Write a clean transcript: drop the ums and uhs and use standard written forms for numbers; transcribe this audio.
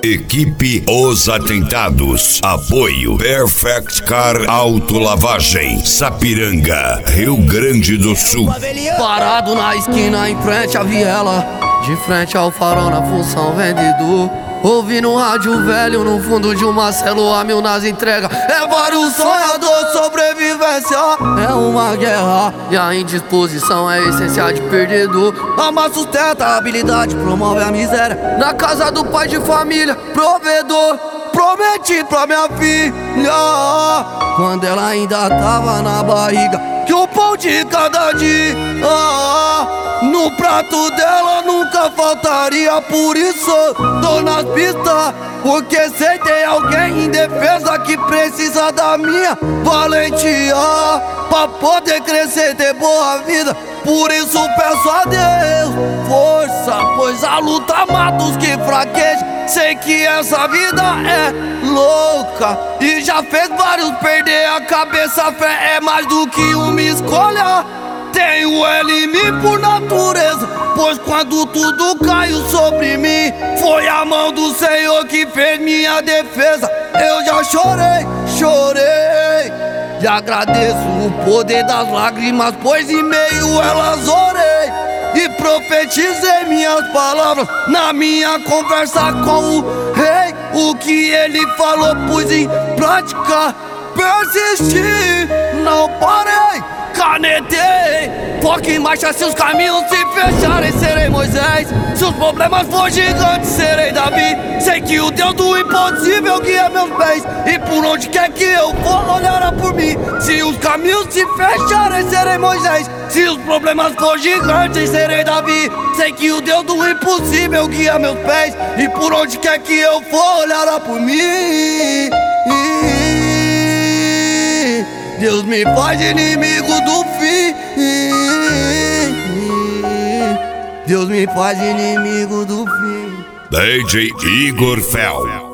Equipe Os Atentados. Apoio Perfect Car Autolavagem, Sapiranga, Rio Grande do Sul. Parado na esquina em frente à viela, de frente ao farol na função vendedor. Ouvindo um rádio velho no fundo de uma célula, mil nas entregas. É vários sonhador, sobrevivência é uma guerra, e a indisposição é a essência de perdedor. Ama sustenta a habilidade, promove a miséria. Na casa do pai de família, provedor. Prometi pra minha filha, quando ela ainda tava na barriga, que o pão de cada dia no prato dela nunca faltaria. Por isso tô nas pistas, porque sei tem alguém em defesa que precisa da minha valentia pra poder crescer e ter boa vida. Por isso peço a Deus força, pois a luta mata os que fraquejam. Sei que essa vida é louca e já fez vários perder a cabeça. Fé é mais do que uma escolha, tenho ele em mim por natureza, pois quando tudo caiu sobre mim, foi a mão do Senhor que fez minha defesa. Eu já chorei, e agradeço o poder das lágrimas, pois em meio elas orei e profetizei minhas palavras na minha conversa com o rei. O que ele falou pus em prática, persisti, não parei, canetei. Foque em marcha, se os caminhos se fecharem, serei Moisés. Se os problemas for gigantes, serei Davi. Sei que o Deus do impossível guia meus pés, e por onde quer que eu for, olhará por mim. Se os caminhos se fecharem, serei Moisés. Se os problemas for gigantes, serei Davi. Sei que o Deus do impossível guia meus pés, e por onde quer que eu for, olhará por mim. Deus me faz inimigo do fim. Deus me faz inimigo do fim. DJ Igor Fel.